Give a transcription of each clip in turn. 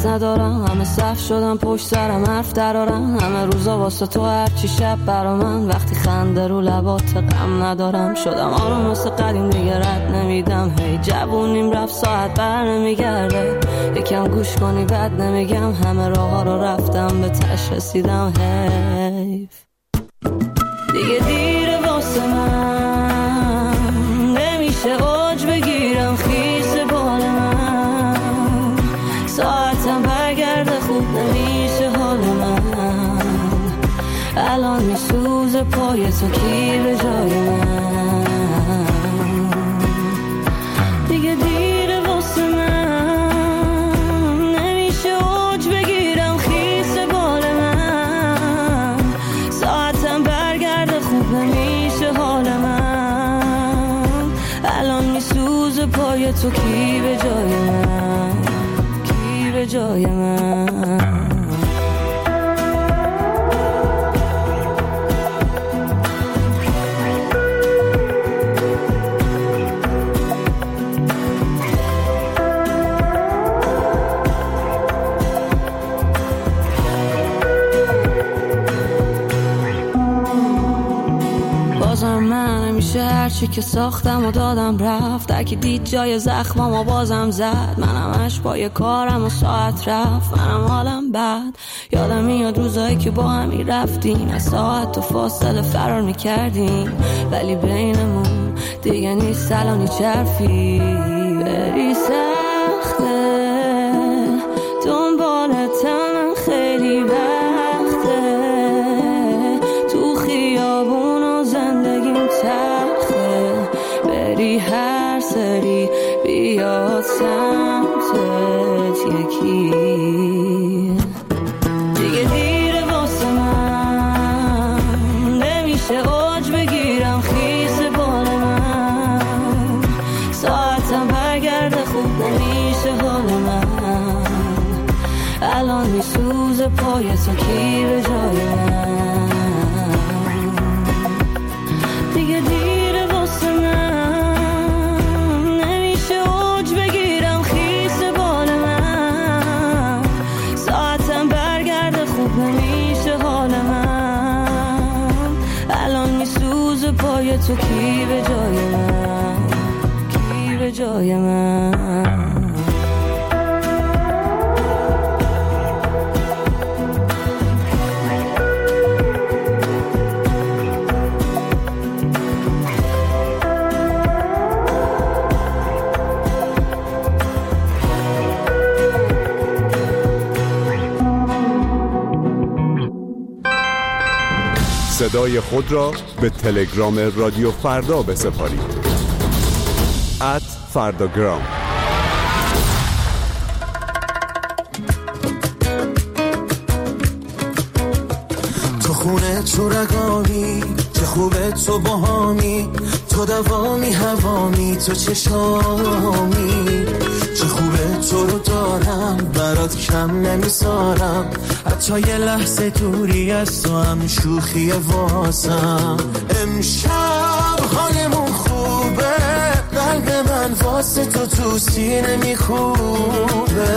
ندارم، همه صف شدم پشت سرم حرف درارم، همه روزا واسه تو هرچی شب برا من، وقتی خنده رو لبات غم ندارم، شدم آروم واسه قدیم دیگه رد نمیدم، هی جوونیم رفت ساعت بر نمیگرده، یکم گوش کنی بد نمیگم، همه راه ها رو رفتم به تش رسیدم، حیف دیگه دیره واسه من، نمیشه اوج بگیرم خیس بال من، ساعتم برگرده خوب نمیشه حال من، الان میسوزه پای تو کی به جای من، دیگه دیره واسه من، نمیشه اوج بگیرم خیس بال من، ساعتم برگرده خوب نمیشه حال من، الان میسوزه پای تو کی به جای من، کی به جای من. هرچی که ساختم و دادم رفت، در که دید جای زخمم و بازم زد، منم همش پای کارم و ساعت رفت، منم حالم بد، یادم میاد روزایی که با همی رفتیم، از ساعت و فاصله فرار میکردیم، ولی بینمون دیگه نیست الانی چرفی، بری سخته دنبالتم خیلی وقته، تو خیابون و زندگیم تخته، بری هر سری بیاد سمتت یکی، دیگه دیره واسه من، نمیشه اوج بگیرم خیس بال من، ساعتم برگرده خوب نمیشه حال من، الان میسوزه پای تو کی به جای من، دیگه دیره واسه من، نمیشه اوج بگیرم خیس بال من، ساعتم برگرده خوب نمیشه حال من، الان میسوزه پای تو کی به جای من، کی به جای من. صدای خود را به تلگرام رادیو فردا بسپارید. @فرداگرام. تو خونه تو رگامی، چه خوبه تو باهامی، تو دوامی هوامی، تو چشامی، چه خوبه تو رو دارم، برات کم نمیسارم، حتی یه لحظه دوری از تو هم شوخی واسم، امشب حالمون خوبه، قلب من واسه تو سینه میخوبه،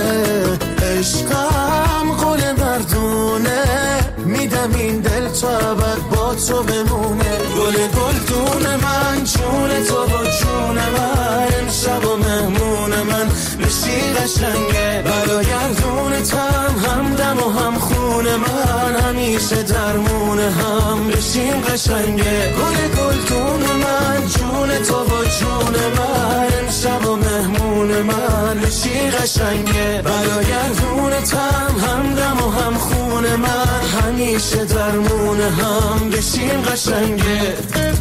عشقم قول مردونه، میدم این دل تو ابد با تو بمونه، گل گلدون من، جون تو با جون من، امشب و مهمون من بشی قشنگه، برایردونتم همدم و هم خونه من، همیشه درمون هم بشیم قشنگه، گل گلدون من، جون تو با جون من، امشب و مهمون من بشی قشنگه، برایردونتم همدم و هم خونه من، همیشه درمون هم بشیم قشنگه.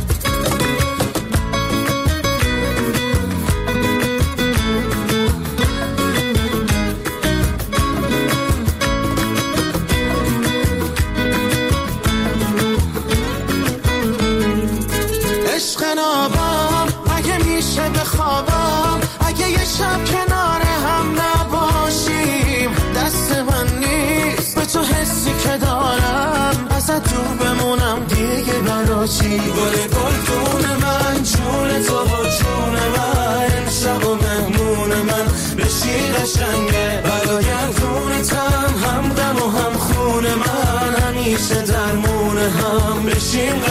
شب کنار هم نباشیم، دست من نیست به تو حسی که دارم، ازت دور بمونم دیگه براشی، گل گلدون من، جون تو با جون من، امشب و مهمون من بشی قشنگه، برایردون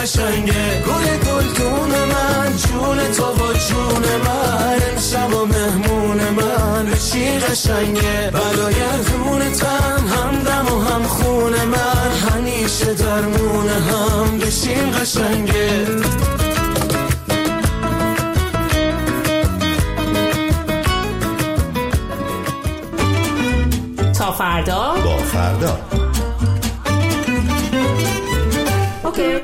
قشنگه گل گلدون من جون تو و جون من امشب و مهمون من بشی قشنگه بلاگردونتم همدم و هم خون من همیشه درمون هم بشین قشنگه تا فردا با فردا اوکی.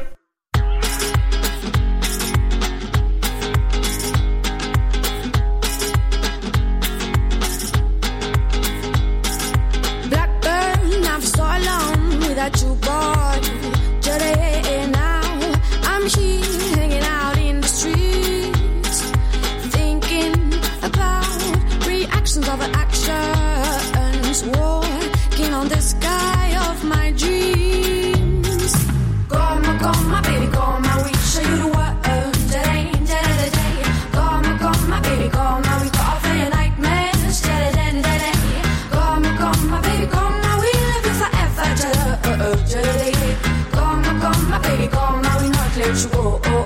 Blackburn, I've so long without you, boy. Today now, I'm here hanging out in the streets, thinking about reactions of actions, walking on the sky of my dreams. Come, my baby, come, I will show you the world. Today, come, my baby, come, I will go off in your nightmares. Today, come, my baby, come, I will love you forever. Today, come, my baby, come, I will not let you go.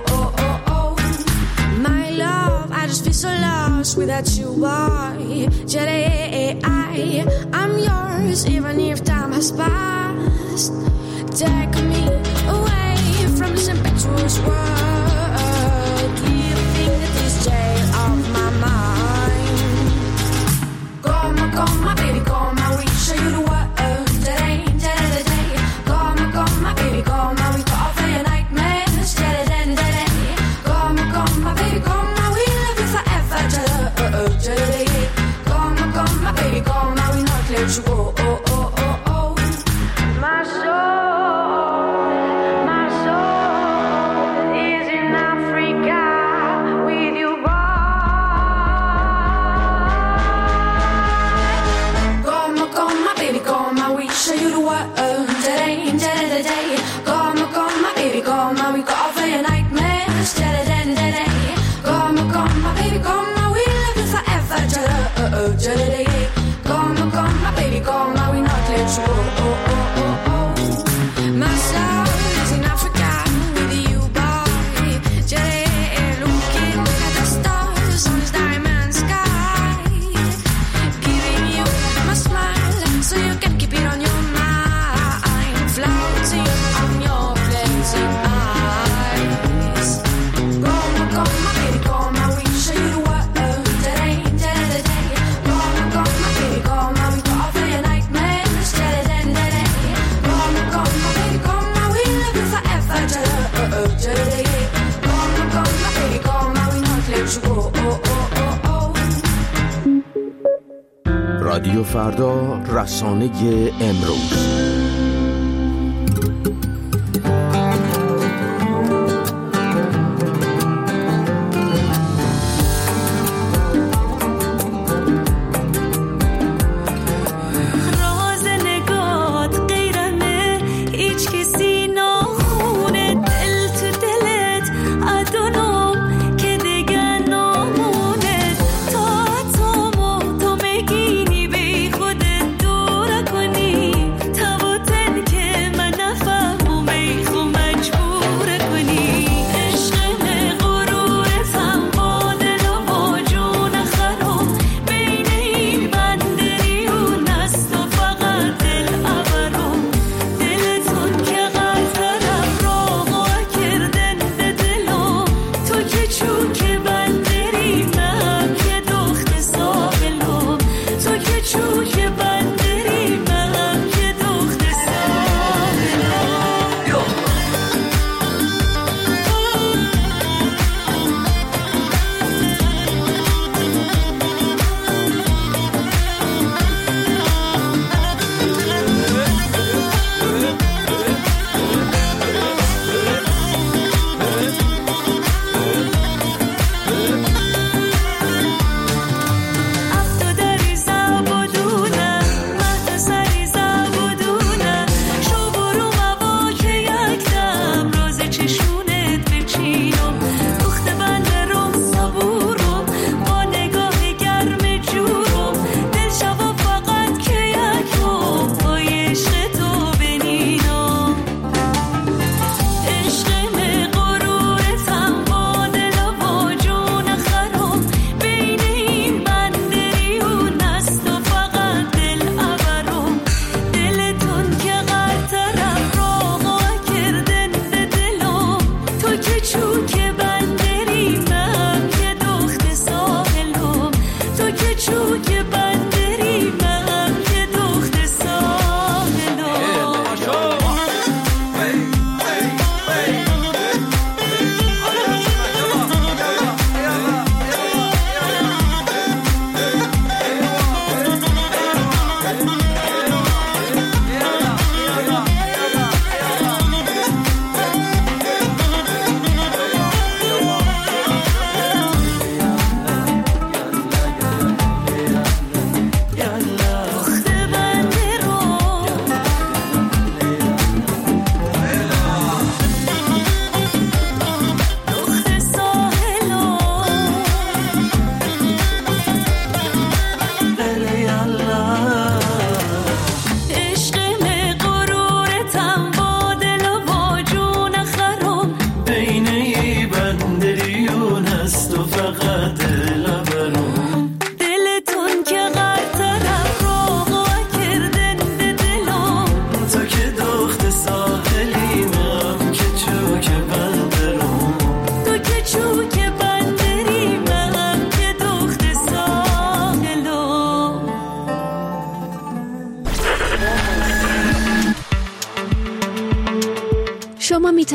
My love, I just feel so lost without you, boy. Today, I'm yours, even if time has passed. Take me away from this impetuous world, living in this jail of my mind. Come, my baby, come, I will show you the world. Today, come, my baby, come, I will go off in your nightmares. Today, come, my baby, come, I will love you forever. Today, come, my baby, come, I will not let you go. My soul is in Africa with you, boy. Come, my baby, come, I will show you the world. Today, come, my baby, come, I will go off in your nightmares. Today, come, my baby, come, I will love you forever. Today, come, my baby, come, I will not let you go. My soul is in Africa with you, boy. Today, looking at the stars on this diamond sky, giving you my smile so you can keep it on your mind, floating on your blazing eyes. Come, my baby, come, I will show you the world. Today, come, my baby, come, I will go off in your nightmares. Today, come, my baby, come, I will love you forever. Today, come, my baby, come, I will not let you go. رادیو فردا، رسانه امروز. تو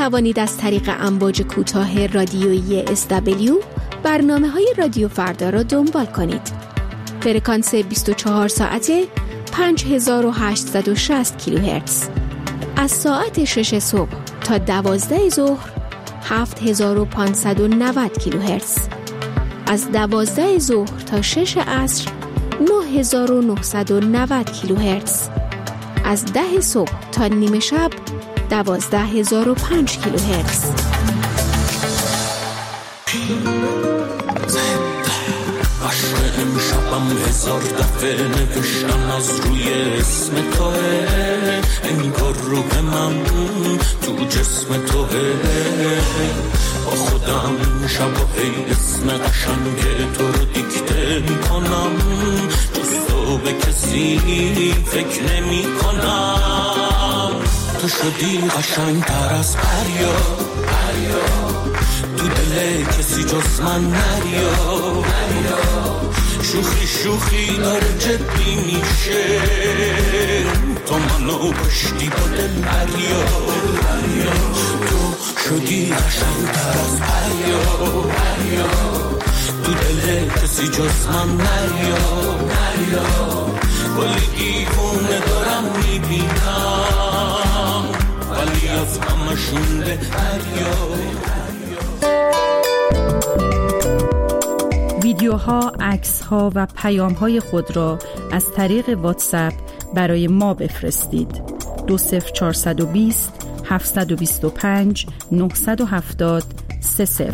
توانید از طریق امواج کوتاه رادیویی SW برنامه‌های رادیو فردا را دنبال کنید. فرکانس 24 ساعته 5860 کیلوهرتز. از ساعت 6 صبح تا 12 ظهر 7590 کیلوهرتز. از 12 ظهر تا 6 عصر 9990 کیلوهرتز. از 10 صبح تا نیمه شب 12005 کیلوهرتز. امشبم هزار دفعه نوشتم از روی اسم توه، انگار روح من تو جسم توه. با خودم شب و هی اسم قشنگ تو رو دیکته میکنم، جز تو به کسی فکر نمی کنم. تو شدی قشنگ تر از پریا، تو دل کسی جز من نریا. شوخی داره جدی میشه، تو منو کشتی با دل دریا. تو شدی قشنگ‌تر از پریا، تو دل کسی جز من نریا. کلی دیوونه دارم میبینم، ولی از همشون بهتریا. ویدیوها، عکس‌ها و پیام‌های خود را از طریق واتساپ برای ما بفرستید. 20420 725 970 30.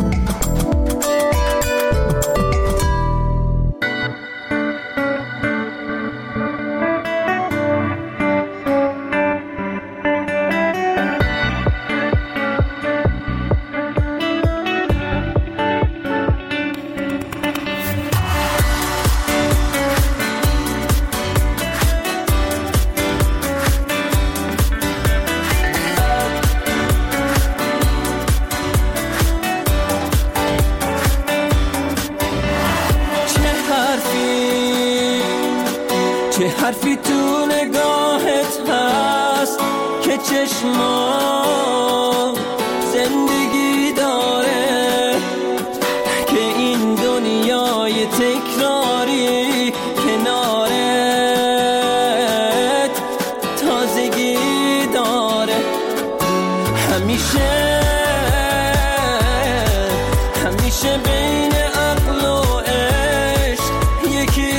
چه حرفی تو نگاهت هست که چشمام زندگی داره، که این دنیای تکراری کنارت تازگی داره. همیشه بین عقل و عشق یکی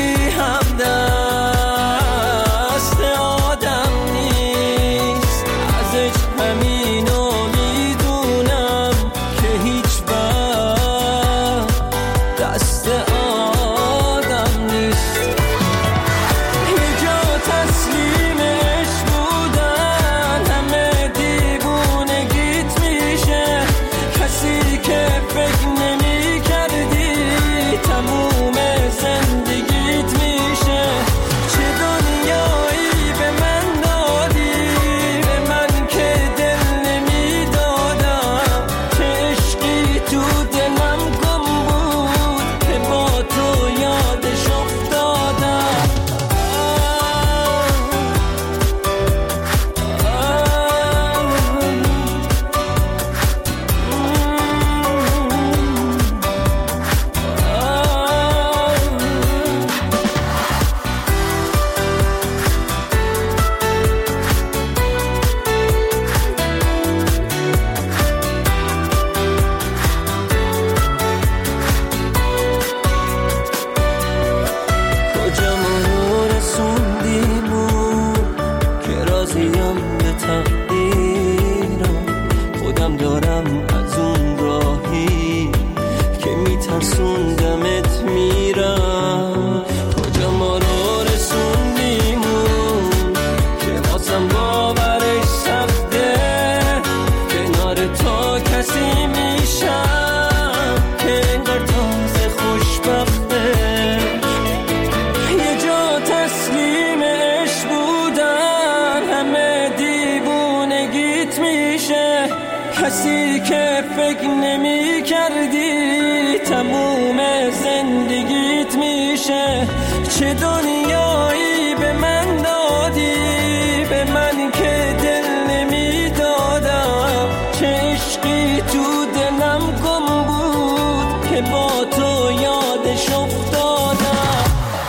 همدست آدم نیست. ازش همینو میدونم که هیچ وقت دست آدم نیست. یه جا تسلیم عشق بودن همه دیوونگیت میشه، کسی که فکر نمی کردی تموم زندگیت میشه. چه دنیایی به من دادی، به من که دل نمی دادم، چه عشقی تو دلم گم بود که با تو یادش افتادم. کجا ما رو رسوندیمون که راضیم به تقدیرم، خودم دارم از اون راهی که میترسوندمت میرم. کجا ما رو رسوندیمون که واسم باورش سخته، کنار تو کسی میشم که انگار تازه خوشبخته. یه جا تسلیم عشق بودن همه دیوونگیت میشه، کسی که فکر نمی کردی تموم زندگیت میشه. چه دنیایی به من دادی، به من که دل نمی دادم، چه که با تو یادش افتادم.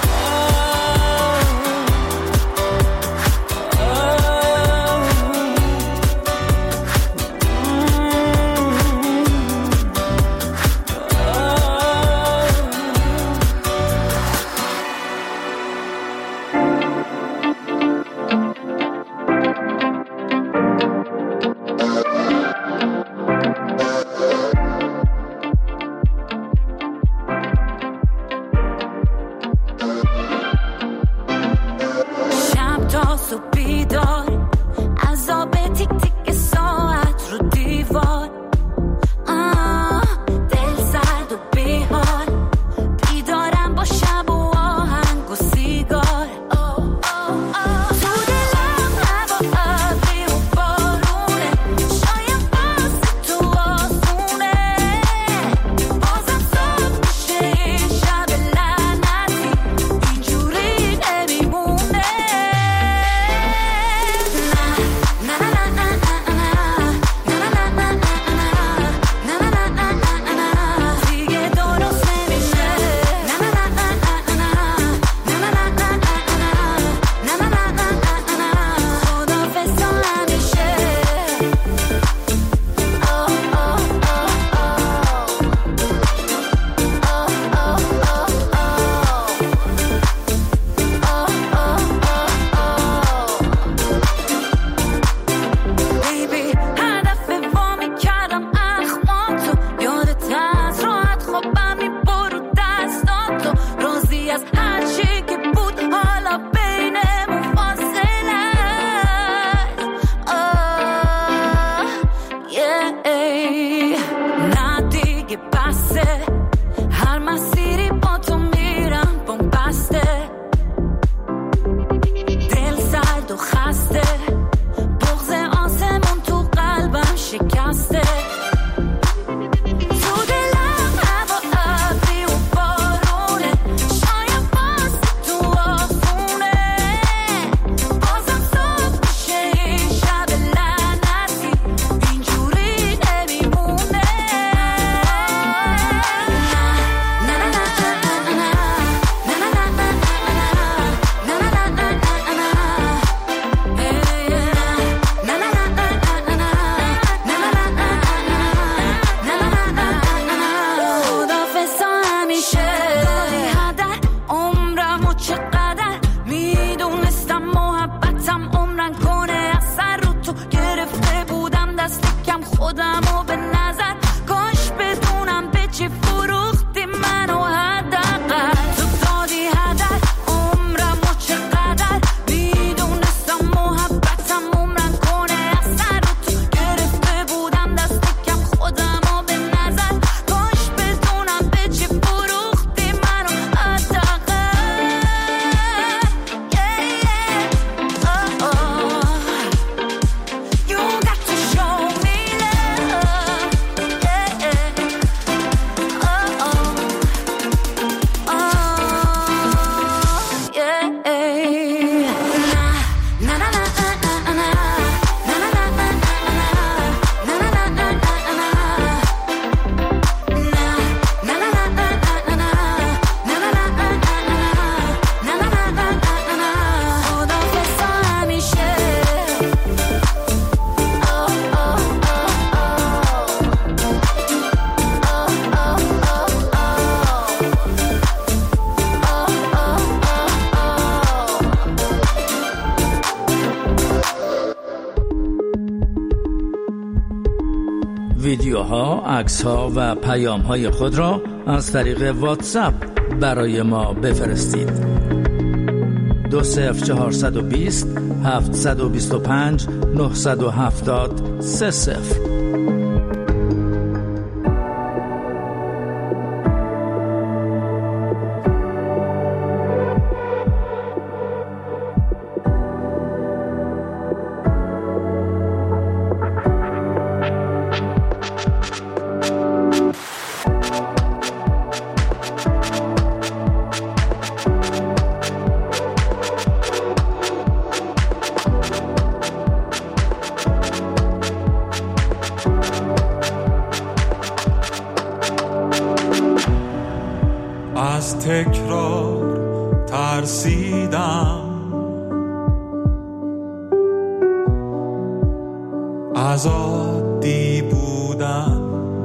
ویدیوها، عکس‌ها و پیام‌های خود را از طریق واتساپ برای ما بفرستید. 20420 725 970 30. از تکرار ترسیدم، از عادی بودن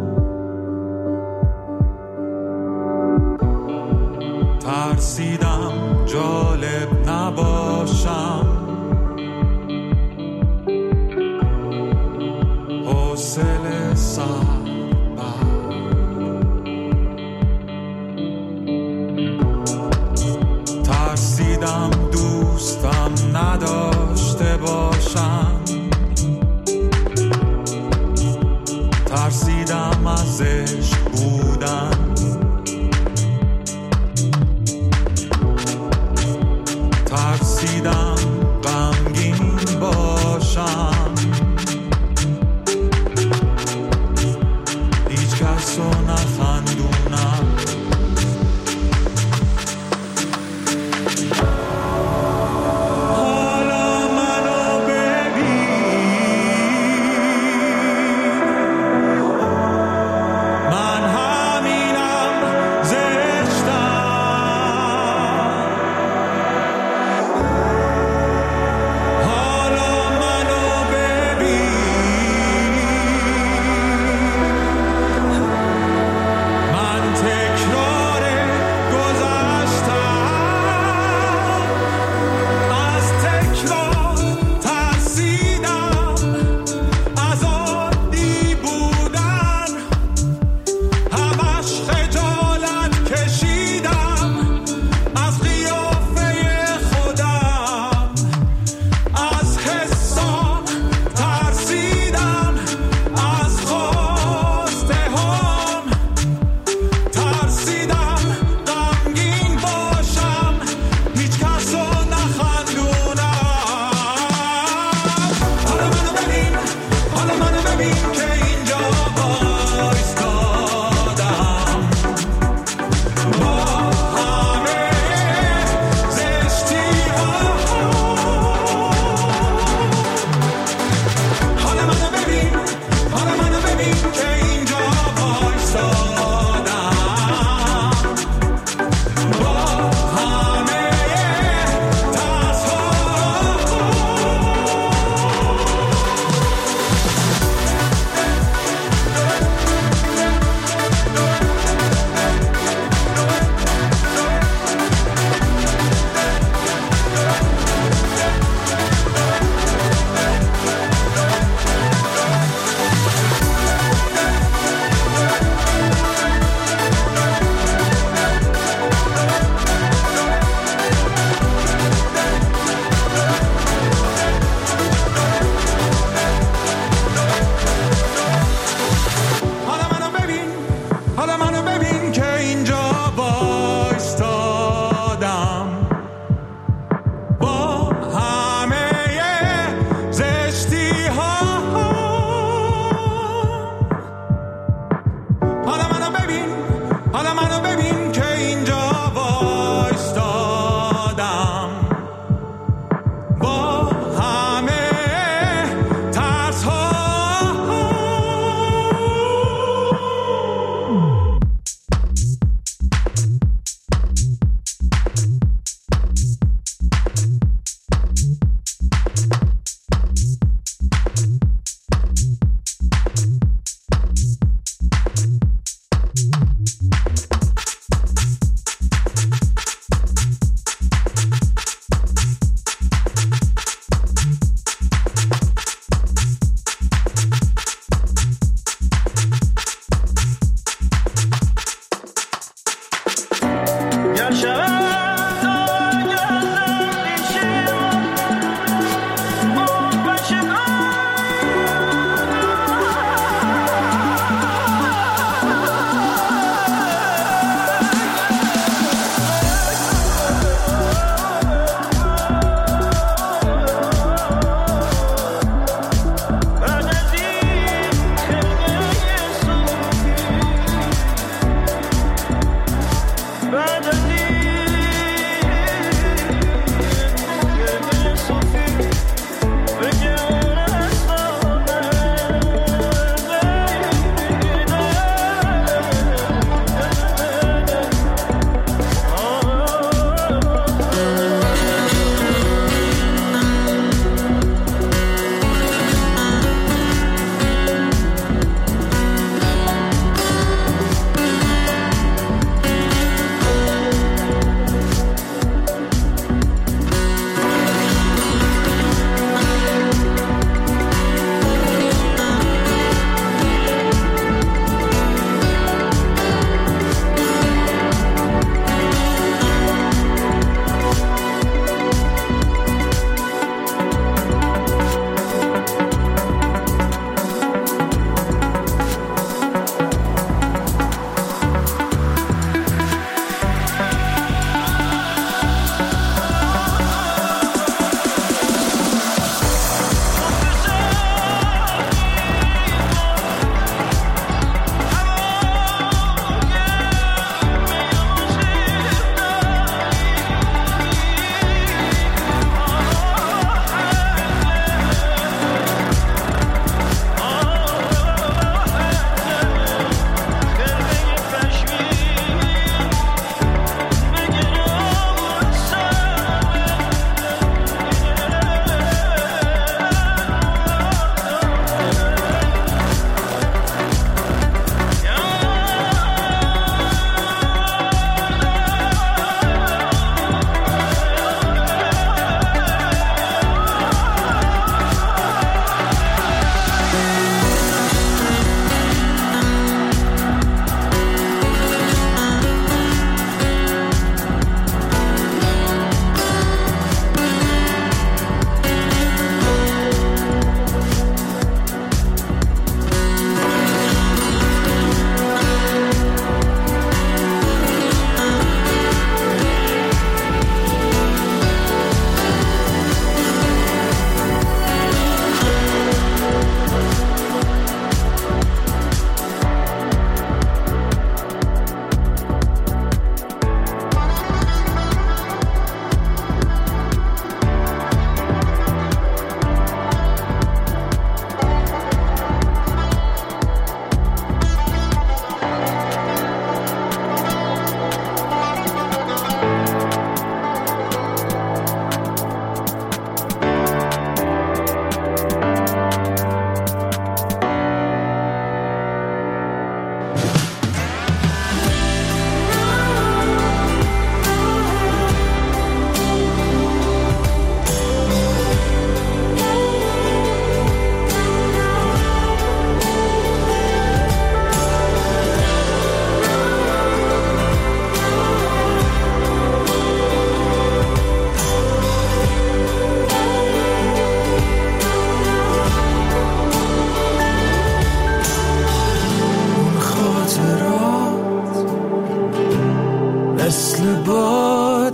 ترسیدم، جالب نباشم، حوصله سر ترسیدم دوستم نداشته باشم، ترسیدم از عشق بودن، ترسیدم غمگین باشم، هیچ کس رو نخندونم.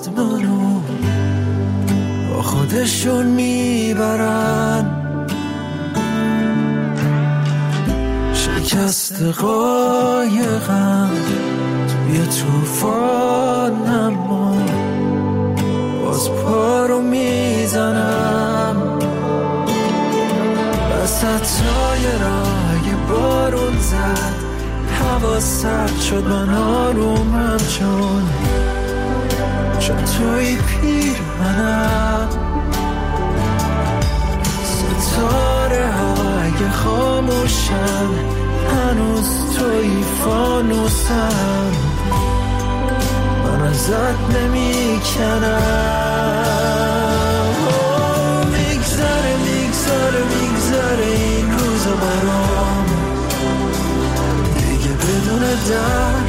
باد منو با خودشون میبرن، شکست قایقم توی طوفان، اما باز پا رو میزنم وسطای راه. بارون زد، هوا سرد شد، من آرومم چون توی پیر منم. ستاره های خاموشن، هنوز توی فانوسم، من ازت نمیکنم. میگذره این روزا برام، دیگه بدون درد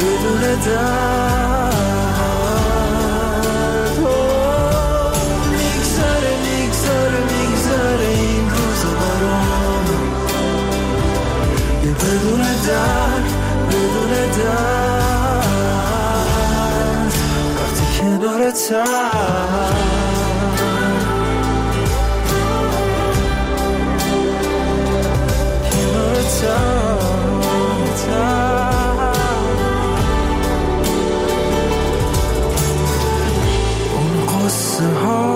میگذره این روزا برام، دیگه بدون درد وقتی کنارتم. اون قصه ها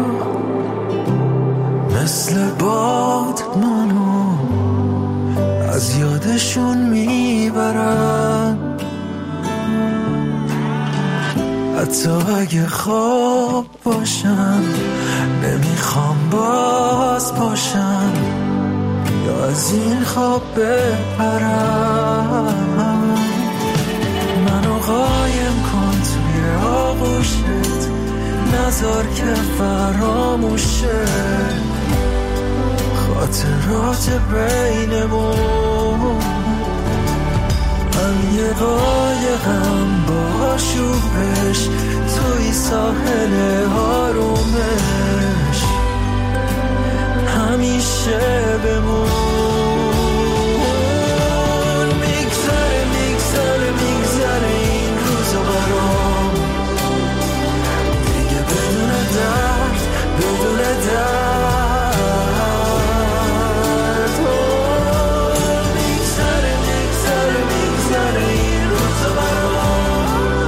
مثل باد منو از یادشون میبرن، حتی اگه خواب باشم نمیخوام باز باشم یا از این خواب بپرم. منو قایم کن توی آغوشت، نذار که فراموشه خاطرات بینمون. من یه قایقم با شوبش توی ساحل آرومش، همیشه بمون. میگذره این روزا برام، دیگه بدون درد میگذره این روزا برام،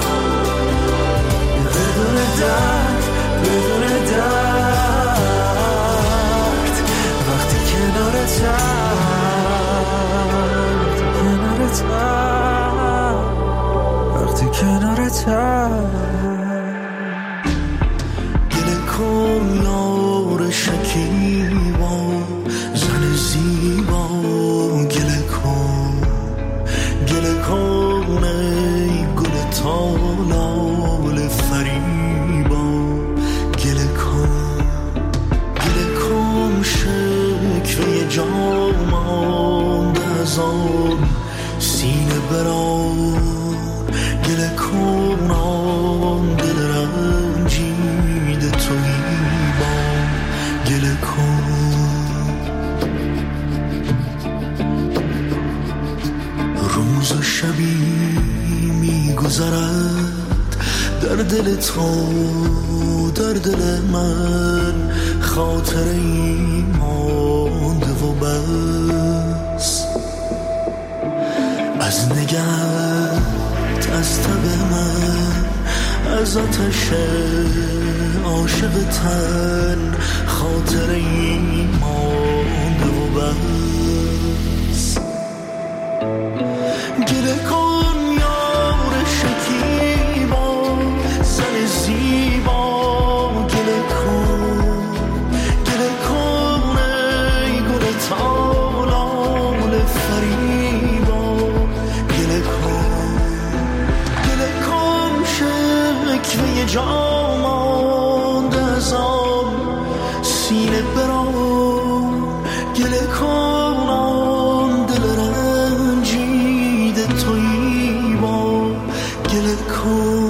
بدون درد وقتی کنارتم. گله کن یار شکیبا، زن زیبا، گله کن ای گل تالال فریبا، گله کن شکوه جامان از آن سینه برام، گله کن آن دل رنجیده تویی با، گله کن. روز و شبی میگذرد در دل تو، در دل من خاطری مانده و بس، از نگهت، از تب من، از آتش عاشق تن خاطری مانده و بس. گله کن یار شکیبا، زن زیبا، گله کن ای گل تالال فریبا، گله کن شکوه جامان از آن سینه برام، گله کن آن دل رنجیده تویی با، گله کن.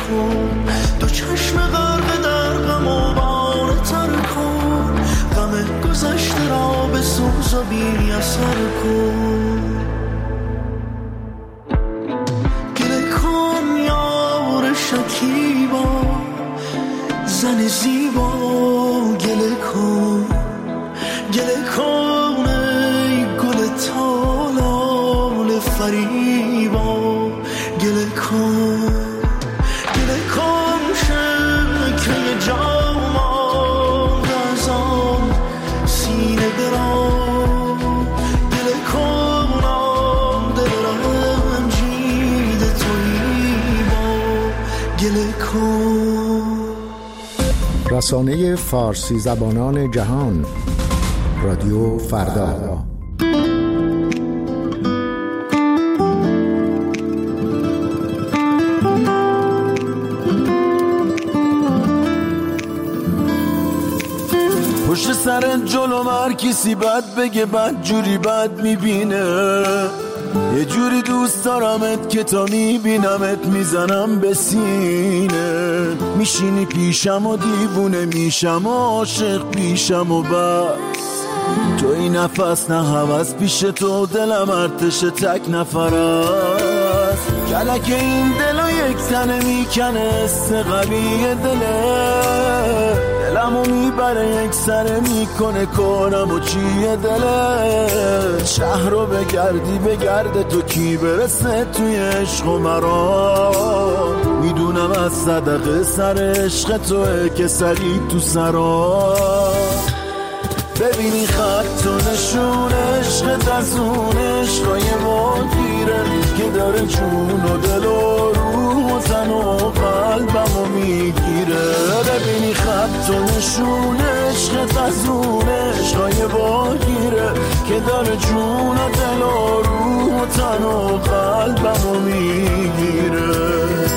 کن، دو چشم غرق در غم و بار تر کن، غم گذشته را به سوز و بی اثر کن. گله کن یار شکیبا زن زیبا، گله کن گله کن ای گل تالال فریبا، گله کن گله کن شکل جامال از آن سینه برا، گله کن آن دل رنجیده تویی با، گله کن. رسانه فارسی زبانان جهان، رادیو فردا. پشت سر جلو هر کسی بد بگه بد جوری بد میبینه، یه جوری دوست دارمت که تا میبینمت میزنم به سینه، میشینی پیشم و دیوونه میشم و عاشق پیشم و بس، تو این نفس نه هوس پیش تو دلم ارتش تک نفر است، کلک این دلو یک تنه میکنه استقبی دله، دلمو میبره یک سره میکنه کنم و چیه دله، شهر رو بگردی بگرده تو کی برسه توی عشق و مرا، میدونم از صدقه سر عشق توه که سری تو سرا، ببینی خط و نشون عشقت از اون عشقای مدیره که داره جون و دل و روح و تن و قلبمو میگیره، ببینی خط و نشون عشقت از اون عشقای مدیره که داره جون و دل و روح و تن و قلبمو میگیره.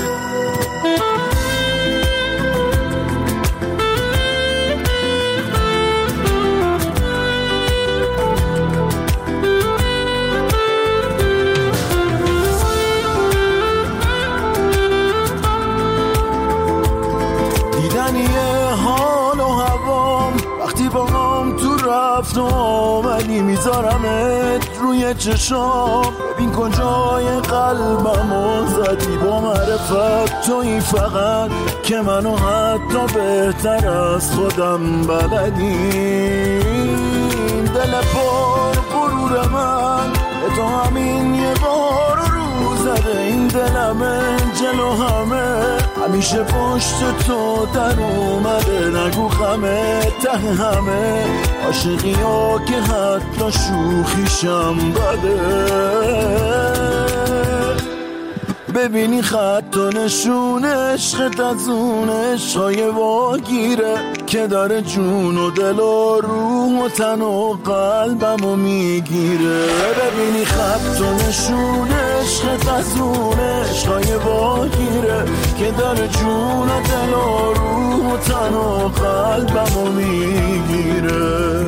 رفت و آمدی میذارمت روی چشام، ببین کجای قلبمو زدی با معرفت تویی فقط که منو حتی بهتر از خودم بلدی، دل پر غرور من به تو همین یه بار رو زده، این دلمه جلو همه همیشه پشت تو در اومده، نگو خمه ته همه عاشقی ها که حتی شوخیشم بده، ببینی خط و نشون عشقت از اون عشقای واگیره که داره جون و دل و روح و تن و قلبمو میگیره، ببینی خط و نشون عشقت از اون عشقای واگیره که داره جون و دل و روح و تن و قلبمو میگیره.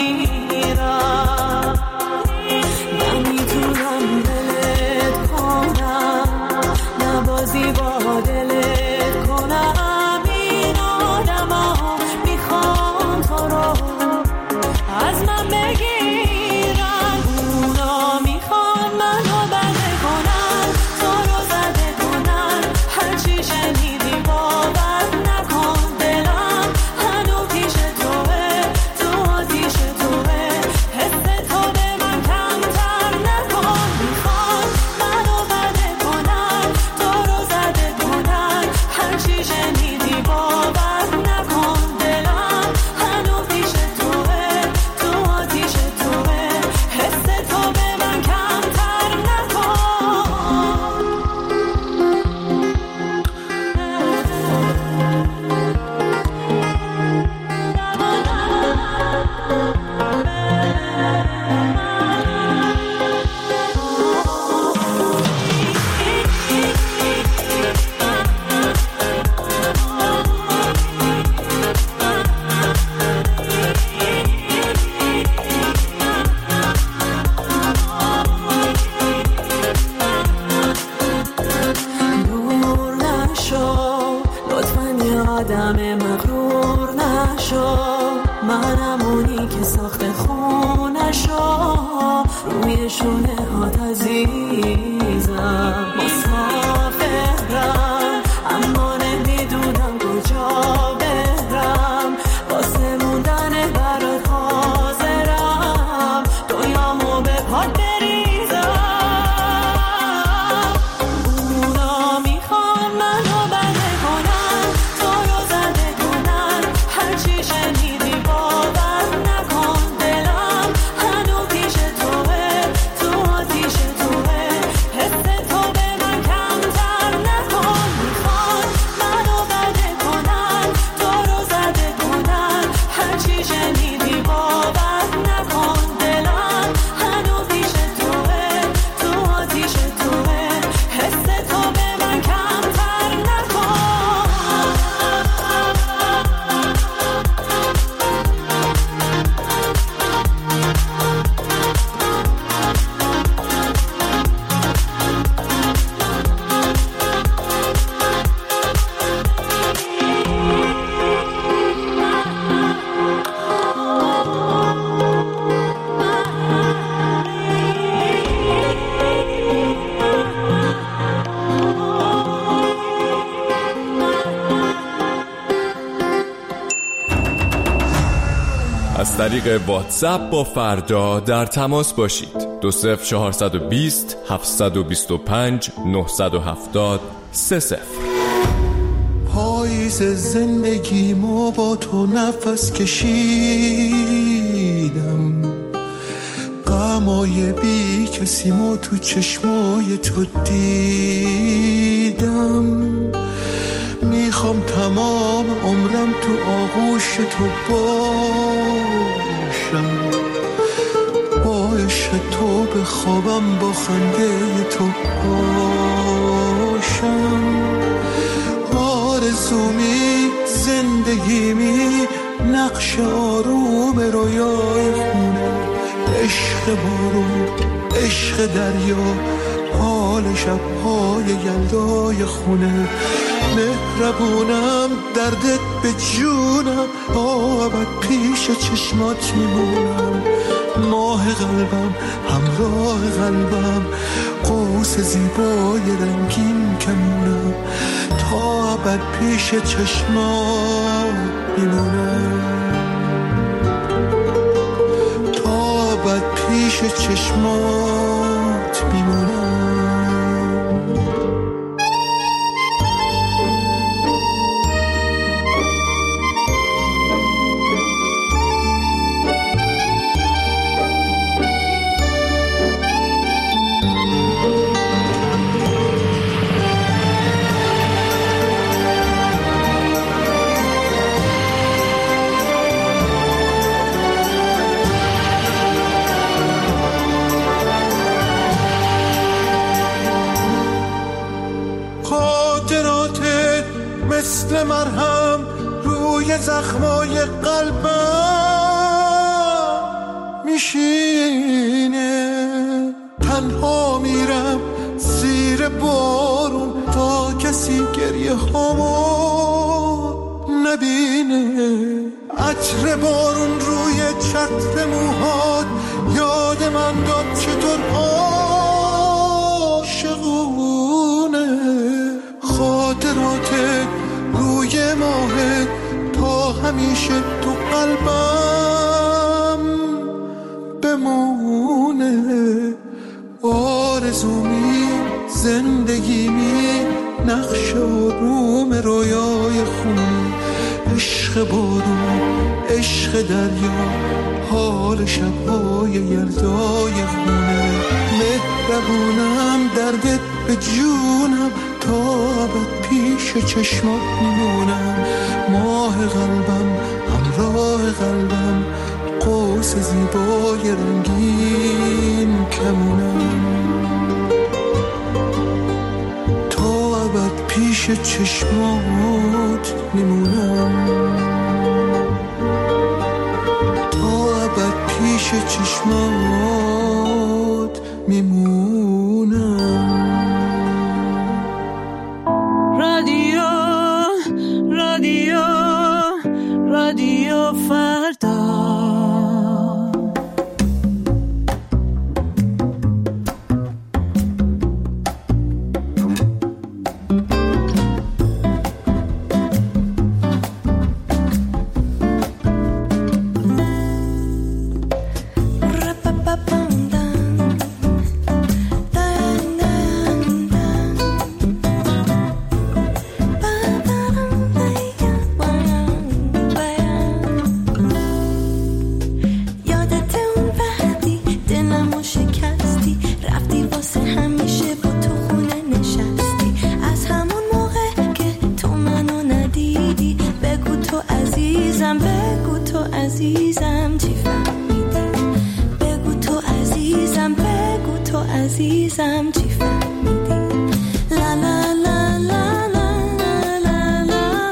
نمیتونم دلت چشام روی شونه هات عزیزم. مسافرم اما نمیدونم کجا برم، واسه موندن برات حاضرم دنیامو به پات بریزم. اونا میخوان منو بده کنن، تو رو زده کنن، هرچی شنیدی باور نکن. دلم هنو پیش توه، تو آتیش توه، حس تو به من کمتر نکن. میخوان منو بده کنن، تو رو زده کنن، هرچی شنیدی باور نکن. دلم هنو پیش توه، تو آتیش توه، حس تو به من کمتر نکن. از طریق واتساپ با فردا در تماس باشید. 20420 725 970 30. پاییز زندگیمو با تو نفس کشیدم، غمای بی کسیمو تو چشمای تو دیدم. میخوام تمام عمرم تو آغوش تو باشم، با عشق تو بخوابم، با خنده تو باشم. آرزومی زندگیمی نقش آروم رویای خونه، عشق بارون، عشق دریا، حال شب‌های یلدای خونه. مهربونم دردت به جونم، ابد پیش چشمات میمونم. ماه قلبم، همراه قلبم، قوس زیبای رنگین کمونم. تا ابد پیش چشمات میمونم، تا ابد پیش چشمات میمونم. مثل مرهم روی زخمای قلبم میشینه. تنها میرم زیر بارون تا کسی گریه هامو نبینه. عطر بارون روی چتر موهات یاد من داد چطور عاشقونه. خاطراتت روی ماهت تا همیشه تو قلبم بمونه. آرزومی زندگیمی نقش آروم رویای خونه، عشق بارون، عشق دریا، حال شب‌های یلدای خونه. مهربونم دردت به جونم، تا ابد پیش چشمات میمونم. ماه قلبم، همراه قلبم، قوس زیبای رنگین کمونم. تا ابد پیش چشمات میمونم، تا ابد پیش چشمات میمونم. رادیو فردا. عزیزم چی فهمیدی لا لا لا لا لا لا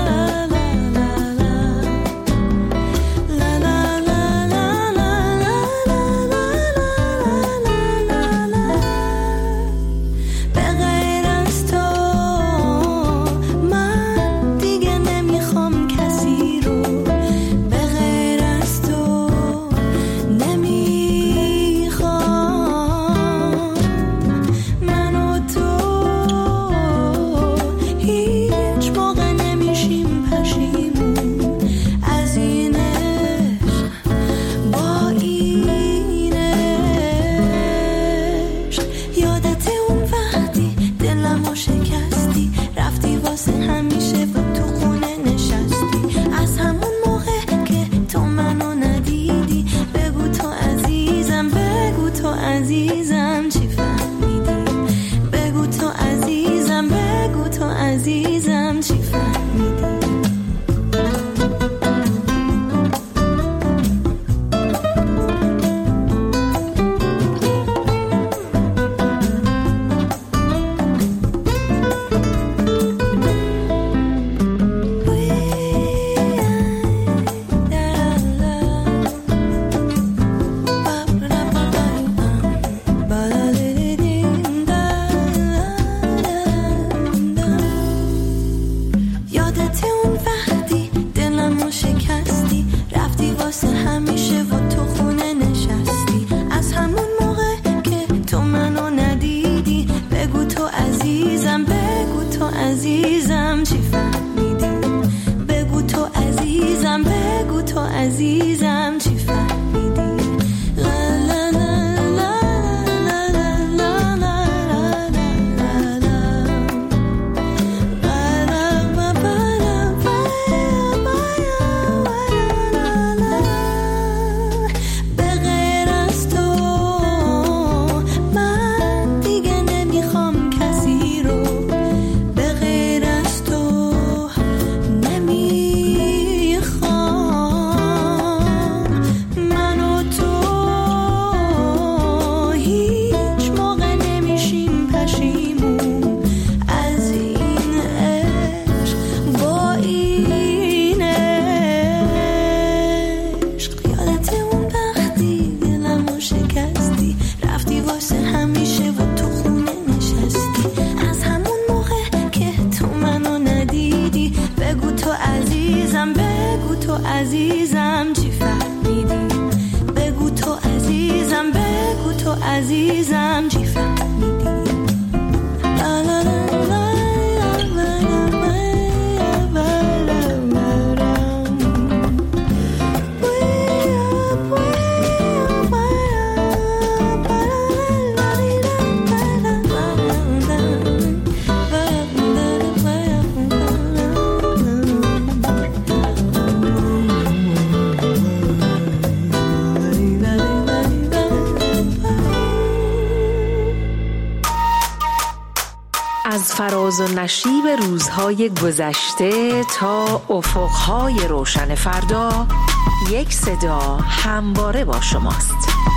از فراز و نشیب روزهای گذشته تا افقهای روشن فردا، یک صدا همواره با شماست.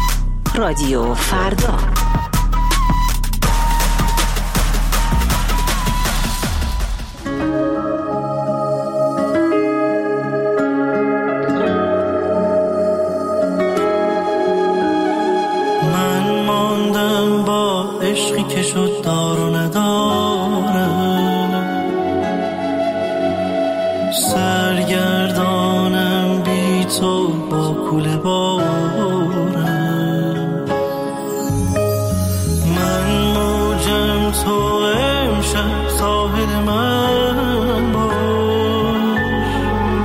رادیو فردا. من ماندم با عشقی که شد دار و نداره، سرگردانم بی تو با کوله باره، من موجم تو امشب ساحل من باش،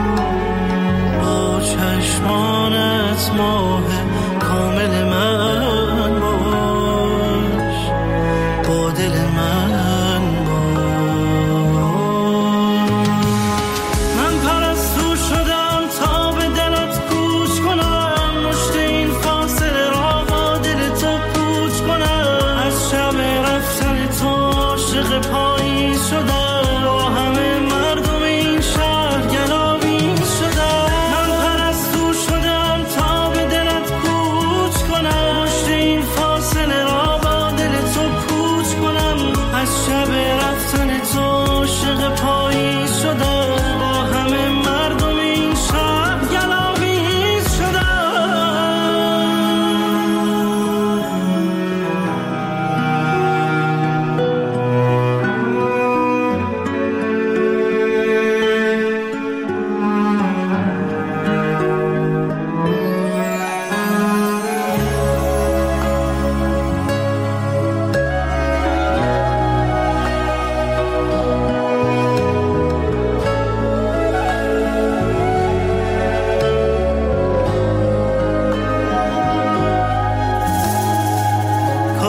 با چشمانت ماه کامل من باش، با دل من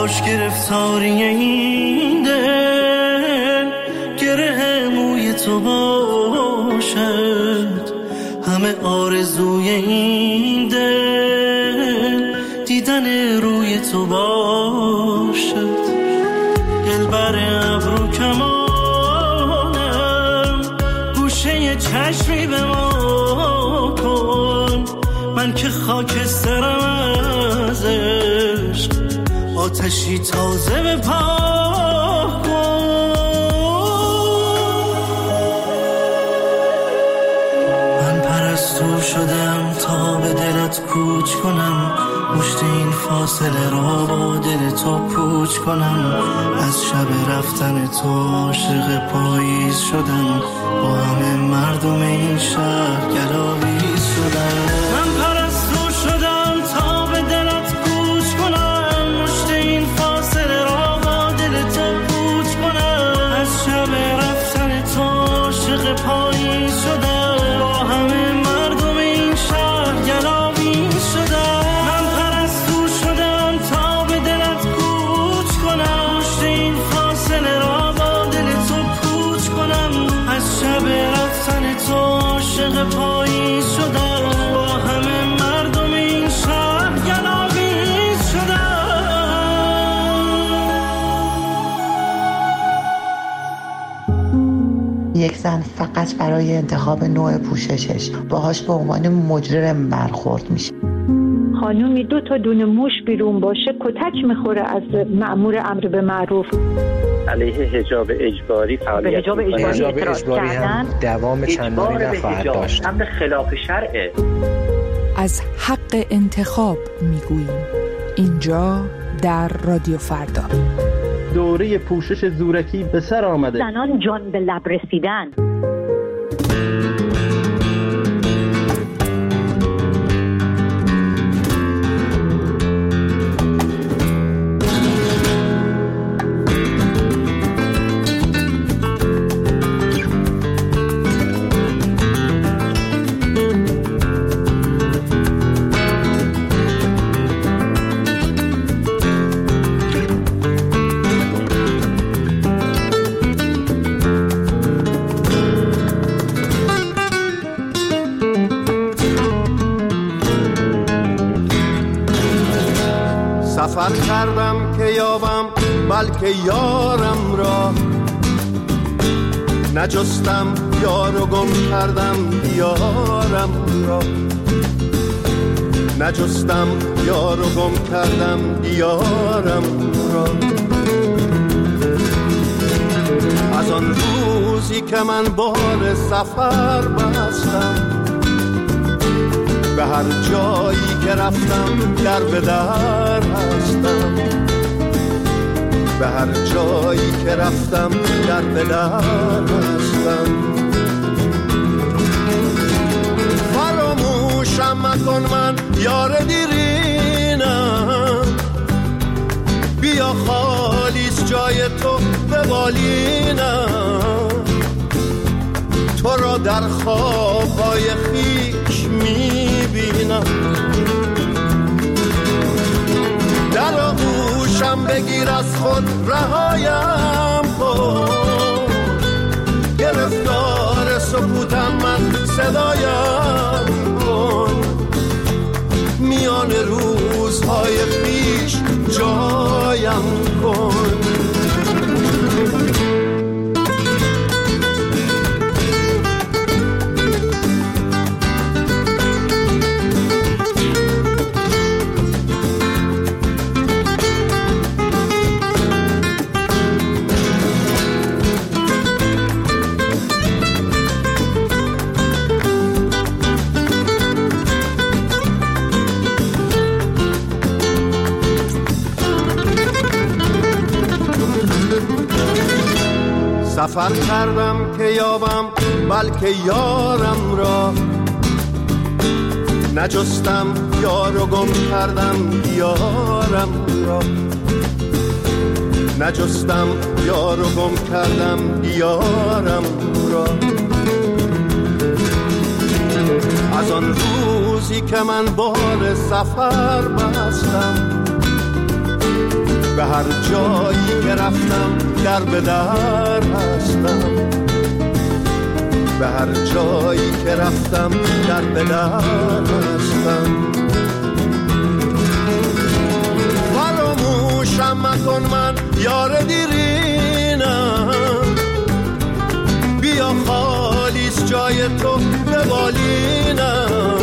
کاش گرفتاری این دل گره موی تو باشد، همه آرزوی این دل دیدن روی تو باشد. دلبر ابرو کمانم گوشه چشمی به ما کن، من که خاکسترم از عشق، آتشی تازه به پا کن. من پرستو شدم تا به دلت کوچ کنم، مشت این فاصله را با دل تو پوچ کنم. از شب رفتن تو عاشق پاییز شدم، با همه مردم این شهر گلاویز شدم. من پرستو شدم تا به دلت کوچ کنم، مشت این فاصله را با دل تو پوچ کنم. از شب رفتن تو عاشق پاییز شدم، با همه مردم این شهر گلاویز شدم. پاییز شدم، با همه مردم این شهر گلاویز شدم. یک زن فقط برای انتخاب نوع پوششش باهاش به عنوان مجرم برخورد میشه. خانومی 2 تا دونه موش بیرون باشه کتک میخوره از مأمور امر به معروف. علیه حجاب اجباری فعالیت حجاب اجباری هم دوام چندانی نخواهد داشت. امر خلاف شرعه. از حق انتخاب میگوییم اینجا در رادیو فردا. دوره پوشش زورکی به سر آمده. زنان جان به لب رسیدن. سفر کردم که یابم بلکه یارم را، نجستم یارو گم کردم دیارم را، نجستم یارو گم کردم دیارم را. از آن روزی که من بال سفر بستم، به هر جایی که رفتم در به در هستم، به هر جایی که رفتم در به در هستم. فراموشم مکن من یار دیرینم، بیا خالیس جای تو به بالینم. تو را در خوابهای خیش میبینم، در آغوشم بگیر از خود رهایم کن. گرفتار سکوتم من صدایم کن، میان روزهای خیش جایم کن. سفر کردم که یابم بلکه یارم را، نجستم یارو گم کردم دیارم را، نجستم یارو گم کردم دیارم را. از آن روزی که من بال سفر بستم، به هر هر جایی که رفتم در به در هستم، به هر جایی که رفتم در به در هستم. فراموشم مکن من یار دیرینم، بیا خالیست جای تو به بالینم،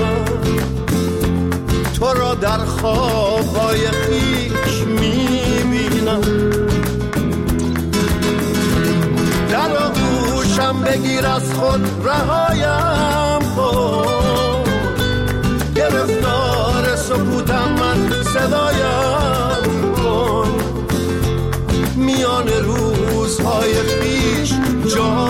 تو را در خوابهای خویش میبینم. در آغوشم بگیر از خود رهایم کن، گرفتار سکوتم من صدایم کن، میان روزهای خویش جا